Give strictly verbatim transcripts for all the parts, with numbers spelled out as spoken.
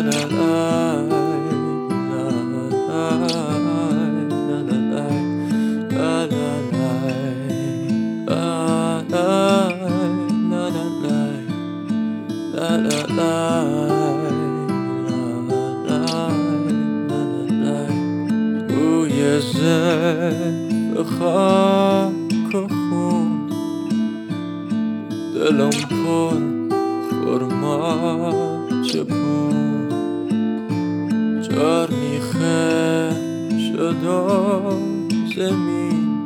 روی زلف خاک و خون دلم پر خرماچه بود، جار میخه شد و زمین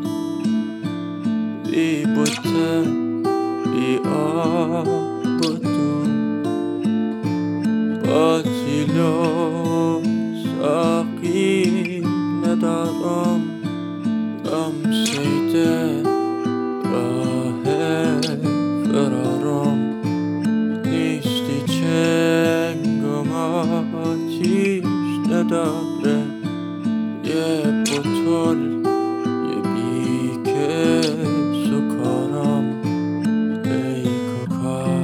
بی بوته بی آب و دون، باطیل و ساقی ندارم، غم سیده راه فرارم، نیستی چنگم آتیش نداره، یه بطل یه بیکس و کارم ای کاکا.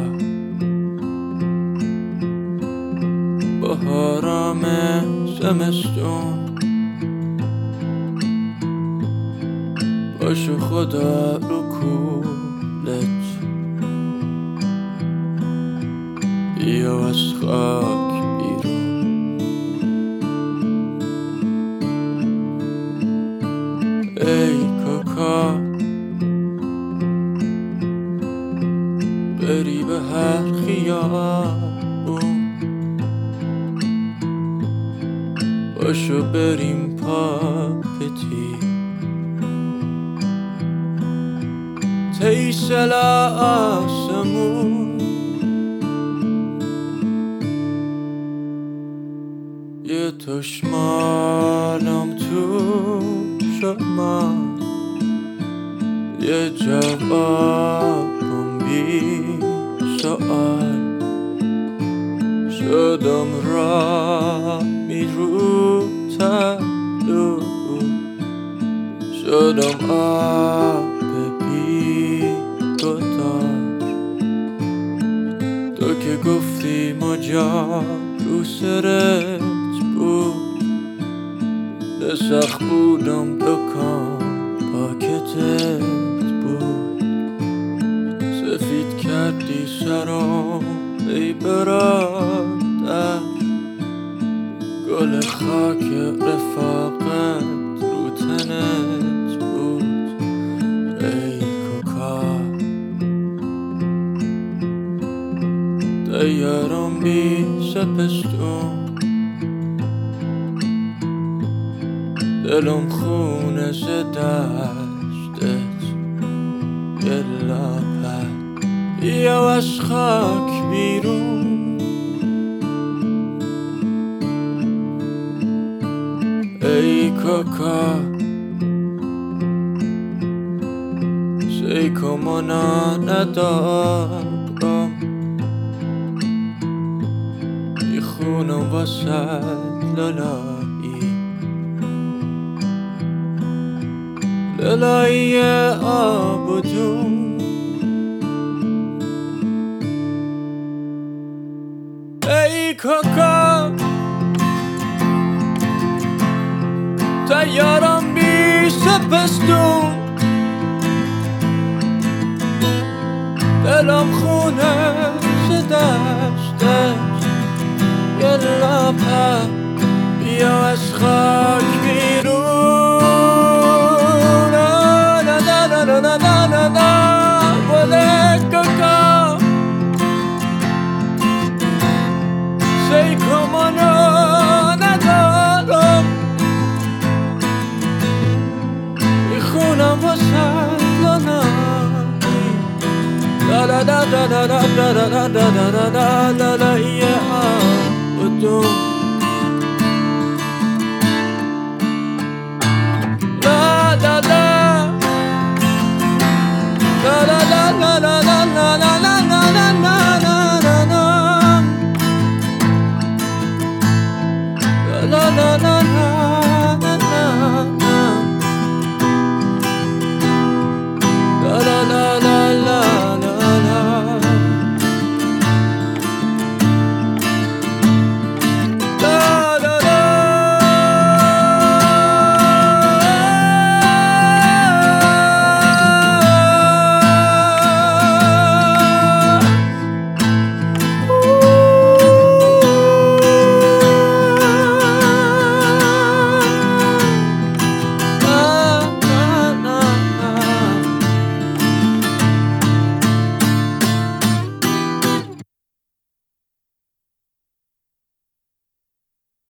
بهارم زمستون باشو خدا رو کولت، بیا از خاک بیرون. ای کاکا بری به هر خیابون، باشو بریم پاپتی تیسل آسمون، یه تشمالم تو شما، یه جوابم بی سؤال، شدم را میرو تلو، شدم آب بی گدار، تو که گفتی مجاب رو سرت بود، نسخ بودم دکان پاکتت بود، سفید کردی سرم ای برادر، گل خاک رفاقت رو تنت بود ای کاکا. دیارم بی سپستون، دلم خونه ز دستت یه لاپت، بیا از خاک بیرون. ای کاکا سیکو منا ندارم، میخونم واسه لالایی، لالایی آب و جون. ای کاکا تیارم بی سپستون، دلم خونه ز دستت یه لاپت، بیا از خاک بیرون. نه نه نه نه نه نه نه نه بله کاکا سیکو منو ندارم، میخونم واسه لالایی، لا لا لا لا لا لا لا لا لا لا لا لا یه آب و دون، لا لا لا